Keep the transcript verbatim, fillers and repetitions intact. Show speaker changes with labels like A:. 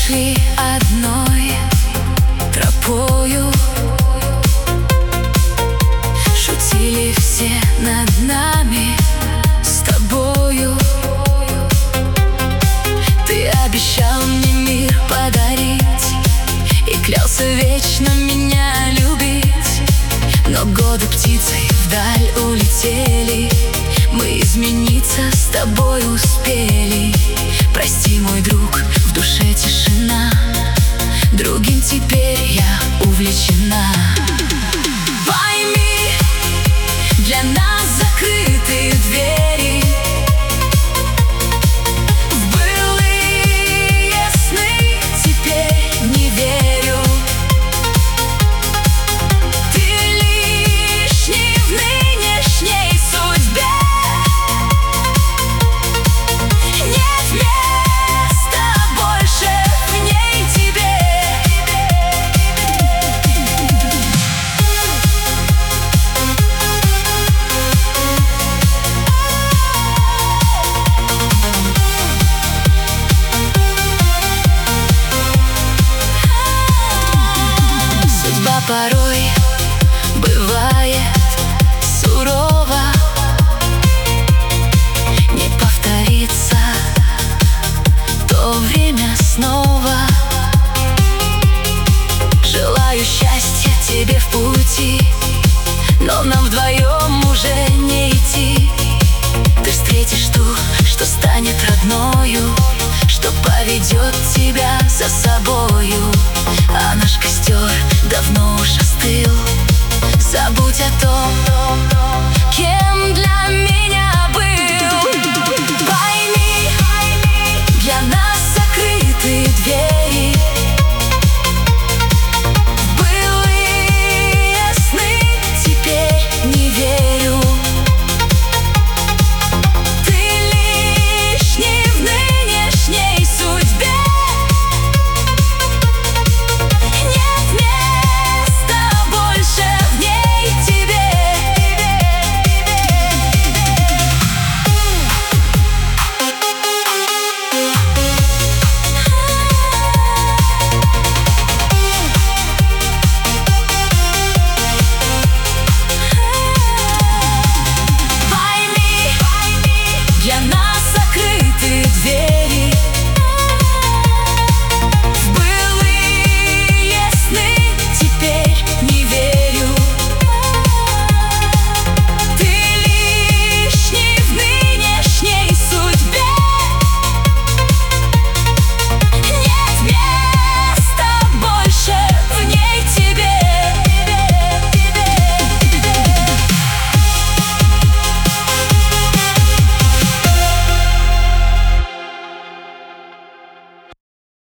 A: шли одной тропою, шутили все над нами с тобою. Ты обещал мне мир подарить и клялся вечно меня любить. Но годы птицей вдаль улетели, мы измениться с тобой успели. Прости, мой друг, в душе тишина, другим теперь я увлечена. Пойми, для нас закрыты двери, в былые сны теперь не верю. Ты лишний в нынешней судьбе, нет места больше в ней тебе. Судьба порой бывает сурова, не повторится то время снова. Желаю счастья тебе в пути, но нам вдвоем уже не идти. Ты встретишь ту, что станет родною,